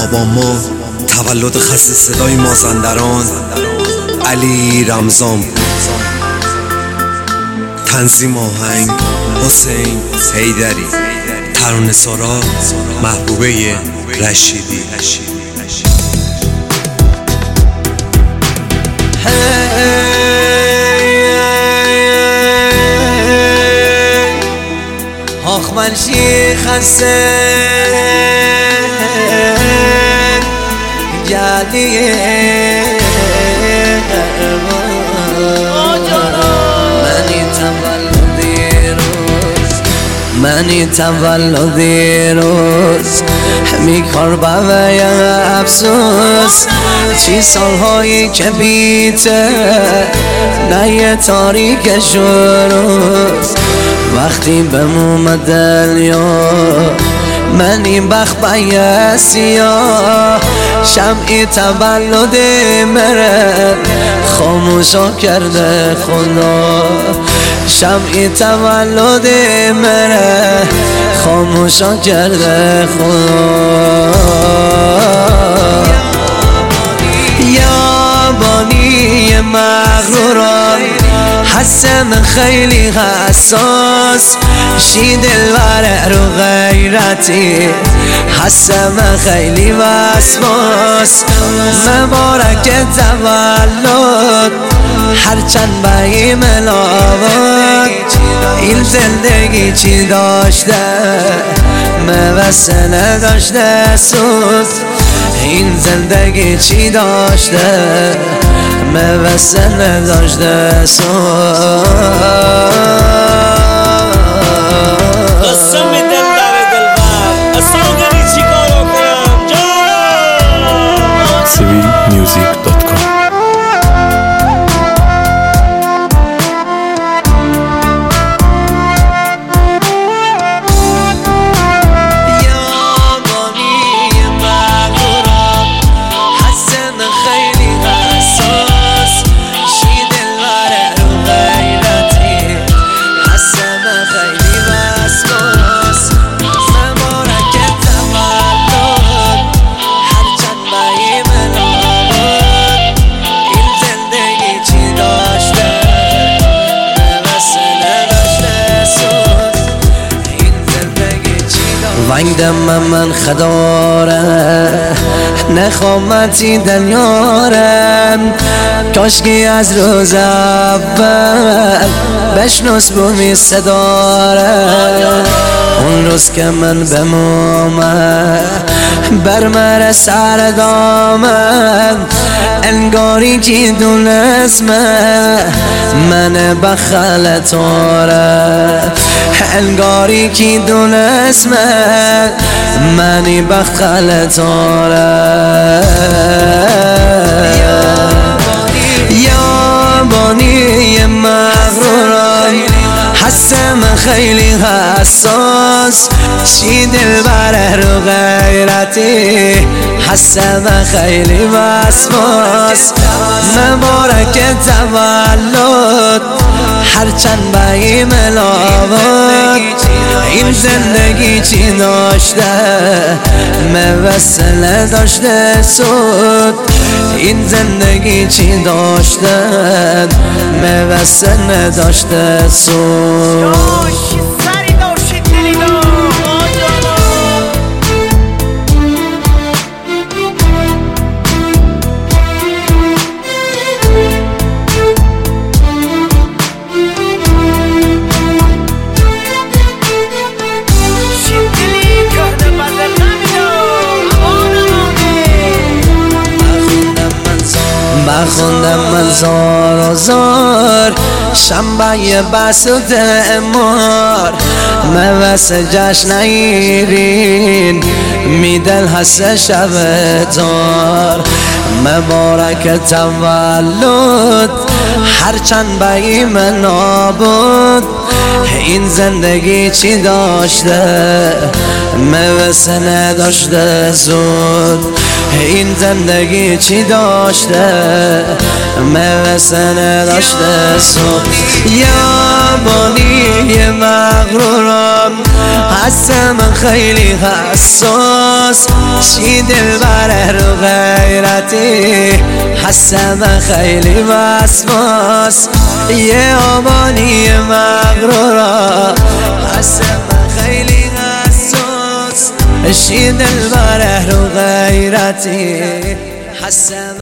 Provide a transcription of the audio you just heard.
با ما تولد خسته صدای مازندران علی رمضان، تنظیم آهنگ حسین حیدری، ترانه سرا محبوبه رشیدی. آخ من خسته جادیه منی تولدی روز میکار باوی افسوس چی سالهایی که بیته نه تاریک شروز وقتی بموم دنیا منی بخت بای سیاه شمعی تولد مره خاموشا کرده خدا شمعی تولد مره خاموشا کرده خدا یا بانی مغروران حسم خیلی حساس شی دلبر رو غیرتی حسم خیلی وسواس مبارک تولد هرچند بایی ملاوات این زندگی چی داشته موسه نداشته سوز این زندگی چی داشته موسه نداشته سوز قسم دل در دلبر اصلا داری چی کارو کنم جان civilmusic.com ونگ دم من خداره نخوامتی دنیارم کاشکی از روز اول بشنس بومی صداره اون روز که من بمومم برمر سر دامم انگاری که دونست من بخل تاره انگاری که دونست منی بخل تاره یا بانی مغروران حسم خیلی حساس چی دلبر رو غیرتی حسم خیلی وسواس مبارک تولد هرچند بایی ملاوات این زندگی چی داشته موسه نداشته سود این زندگی چی داشته موسه نداشته سود بخوندم من زار و زار شنبه بسط امار موس جشن ایرین میدل هست شب دار مبارک تولد هرچند بایی من نابود این زندگی چی داشته موسه نداشته زود این زندگی چی داشته موسه نداشته زود یا آبانی مغرورم، هستم خیلی حساس، شی دلبر رو غیرتی، هستم خیلی وسواس. یه آبانی مغرورم، هستم خیلی حساس، شی دلبر رو غیرتی، هستم